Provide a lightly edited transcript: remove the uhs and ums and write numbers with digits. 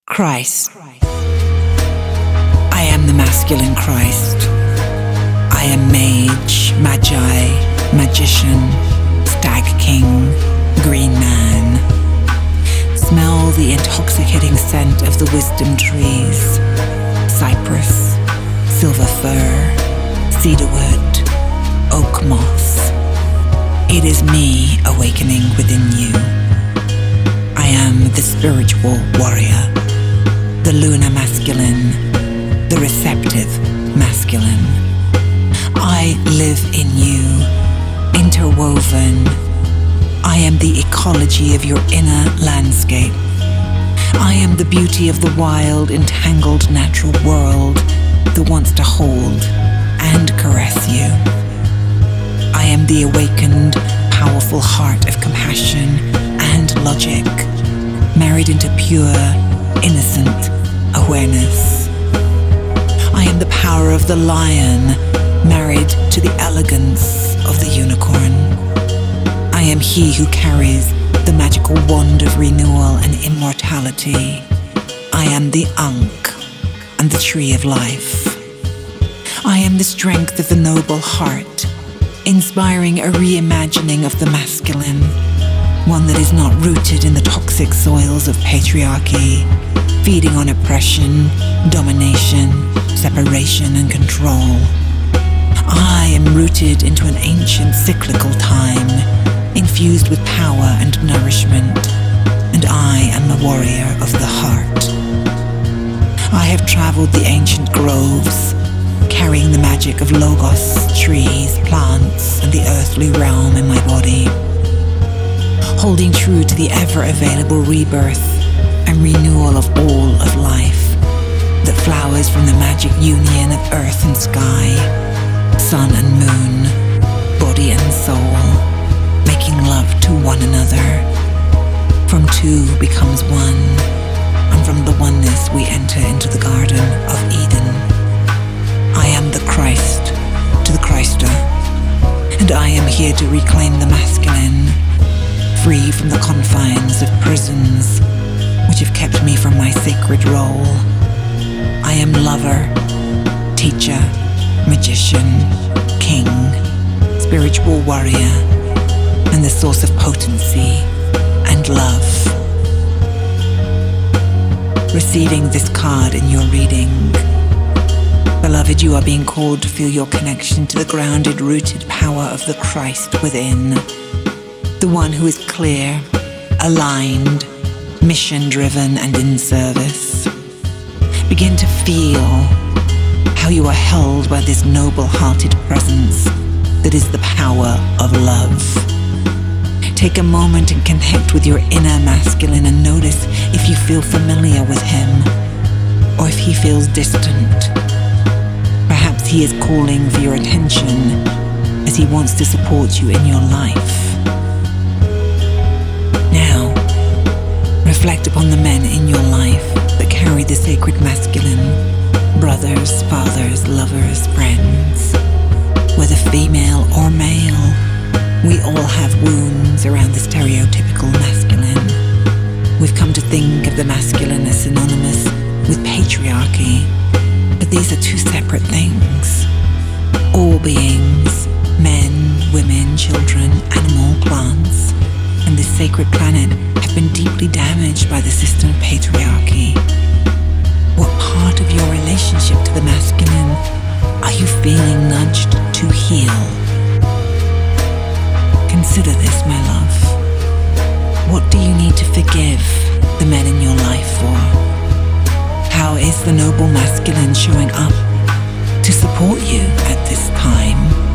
Christ. I am the masculine Christ. I am mage, magi, magician, stag king, green man. Smell the intoxicating scent of the wisdom trees, cypress, silver fir, cedarwood, oak moss. It is me awakening within you. I am the spiritual warrior, the lunar masculine, the receptive masculine. I live in you, interwoven. I am the ecology of your inner landscape. I am the beauty of the wild, entangled natural world that wants to hold and caress you. I am the awakened, powerful heart of compassion and logic, married into pure, innocent awareness. I am the power of the lion, married to the elegance of the unicorn. I am he who carries the magical wand of renewal and immortality. I am the Ankh and the tree of life. I am the strength of the noble heart, inspiring a reimagining of the masculine, one that is not rooted in the toxic soils of patriarchy, feeding on oppression, domination, separation, and control. I am rooted into an ancient cyclical time, infused with power and nourishment, and I am the warrior of the heart. I have traveled the ancient groves, carrying the magic of logos, trees, plants, and the earthly realm in my body, holding true to the ever-available rebirth and renewal of all of life that flowers from the magic union of earth and sky, sun and moon, body and soul, making love to one another. From two becomes one, and from the oneness we enter into the Garden of Eden. I am the Christ to the Christer, and I am here to reclaim the masculine, free from the confines of prisons which have kept me from my sacred role. I am lover, teacher, magician, king, spiritual warrior, and the source of potency and love. Receiving this card in your reading, beloved, you are being called to feel your connection to the grounded, rooted power of the Christ within, the one who is clear, aligned, mission-driven, and in service. Begin to feel how you are held by this noble-hearted presence that is the power of love. Take a moment and connect with your inner masculine and notice if you feel familiar with him or if he feels distant. Perhaps he is calling for your attention as he wants to support you in your life. Now, reflect upon the men in your life that carry the sacred masculine, brothers, fathers, lovers, friends. Whether female or male, we all have wounds around the stereotypical masculine. We've come to think of the masculine as synonymous with patriarchy, but these are two separate things. All beings, men, women, children, animal, plants, and this sacred planet have been deeply damaged by the system of patriarchy. What part of your relationship to the masculine are you feeling nudged to heal? Consider this, my love. What do you need to forgive the men in your life for? How is the noble masculine showing up to support you at this time?